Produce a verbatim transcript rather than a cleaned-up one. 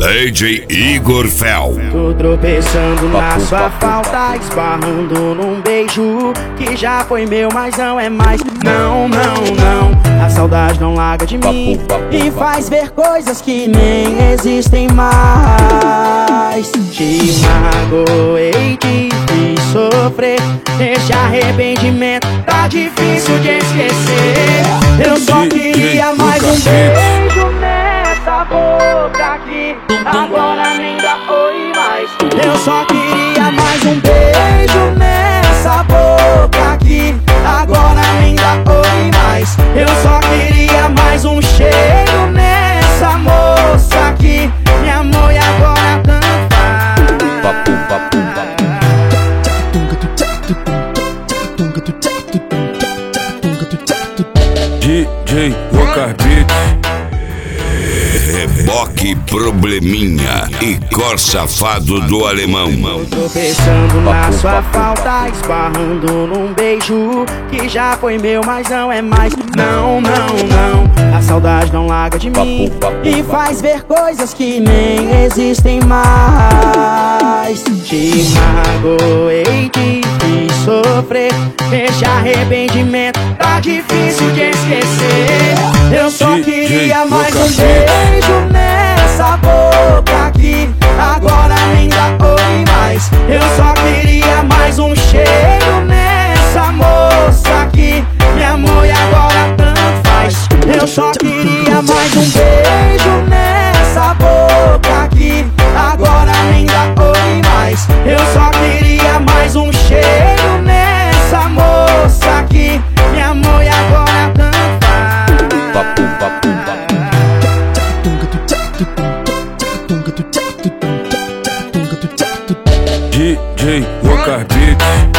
D J Igor Fel. Tô tropeçando na sua falta, esbarrando num beijo que já foi meu, mas não é mais. Não, não, não, a saudade não larga de mim e faz ver coisas que nem existem mais. Te magoei, te fiz sofrer, esse arrependimento tá difícil de esquecer. Eu só queria mais um beijo nessa boca aqui, agora nem dá oi mais. Eu só queria mais um beijo nessa boca aqui, agora nem dá oi mais. Eu só queria mais um cheiro nessa moça aqui, me amor, e agora tanto faz. D J Walker Beat, Reboque Probleminha e Cor Safado do Alemão. Tô tropeçando na sua falta, esbarrando num beijo que já foi meu, mas não é mais. Não, não, não, a saudade não larga de mim e faz ver coisas que nem existem mais. Te magoei, te fiz sofrer, esse arrependimento tá difícil de esquecer. Eu só queria mais um beijo nessa boca aqui, agora nem dá oi mais. Eu só queria mais um cheiro nessa moça aqui, me amor, e agora tanto faz. Eu só queria mais um beijo nessa boca aqui, agora nem dá oi mais. Eu só queria mais um cheiro nessa moça aqui, me amor, e agora tanto faz. D J Walker Beat,